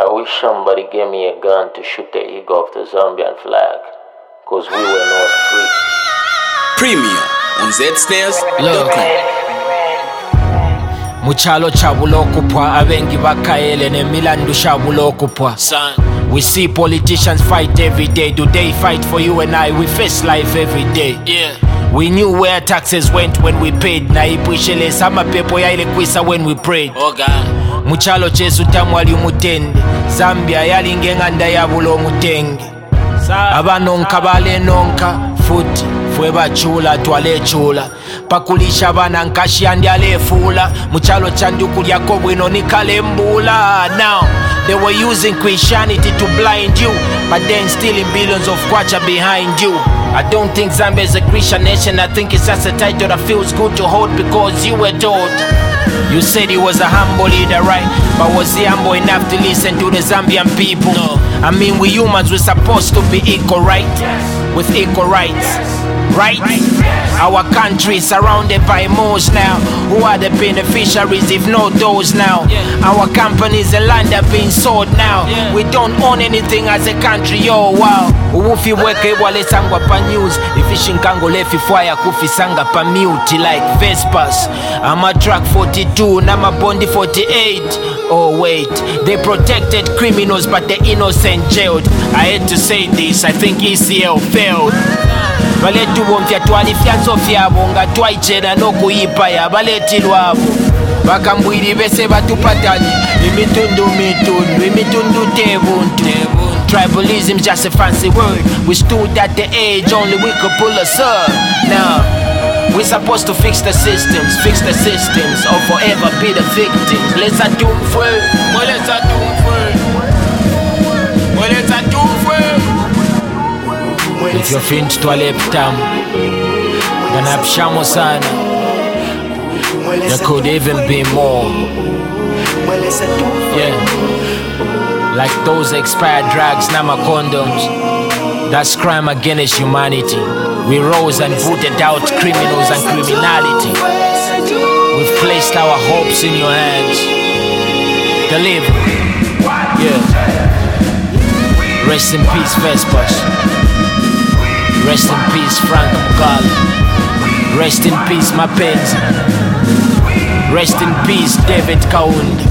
I wish somebody gave me a gun to shoot the eagle of the Zambian flag, cause we were not free. Premium on zsnares.com. Look, muchalo chabulokupwa abengi bakaele nemilandu shabulokupwa. We see politicians fight every day. Do they fight for you and I? We face life every day. Yeah. We knew where taxes went when we paid. Na ipuishele sama pepo ya ile kwisa when we prayed. Oh God. Muchalo chesu tamwali umutende. Zambia yalingenga ndayabulo mutenge. Abanonka bale nonka futi fwe bachula twale chula pakulisha bana nkashi andyale fula muchalo chanduku lyako bwino nikalembula. Now they were using Christianity to blind you, but then stealing billions of kwacha behind you. I don't think Zambia is a Christian nation. I think it's just a title that feels good to hold because you were told. You said he was a humble leader, right? But was he humble enough to listen to the Zambian people? No. I mean, we humans, we're supposed to be equal, right? With equal rights, right? Our country is surrounded by moles now. Who are the beneficiaries if not those now? Our companies and land are being sold now. We don't own anything as a country, yo, wow. Uwufi weke wale sangwa pa news. Ifishi nkango lefi fwaya kufi sanga pa mute like Vespas. I'm a track 42, I'm a Bondi 48. Oh wait, they protected criminals but the innocent jailed. I hate to say this, I think ECL failed. Baletu bomfya twalifyanso fyabo nga twaichera n'okuyipa ya baletilwabo bakambwiri bese batupatanye imitundu tebuntu. Tribalism just a fancy word. We stood at the edge, only we could pull us up. Now we're supposed to fix the systems or forever be the victims. Let's do it. If you're fin twale ptamu ganapshamo sana, there could even be more. Yeah, like those expired drugs, nama condoms. That's crime against humanity. We rose and voted out criminals and criminality. We've placed our hopes in your hands. Deliver. Yeah. Rest in peace, Vespas. Rest in peace, Frank Mugabe. Rest in peace, Mapenzi. Rest in peace, David Kaunda.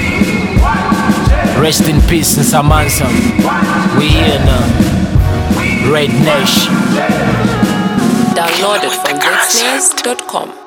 Rest in peace, Nsamansa. We here now. Red Nation. Download it from zsnares.com.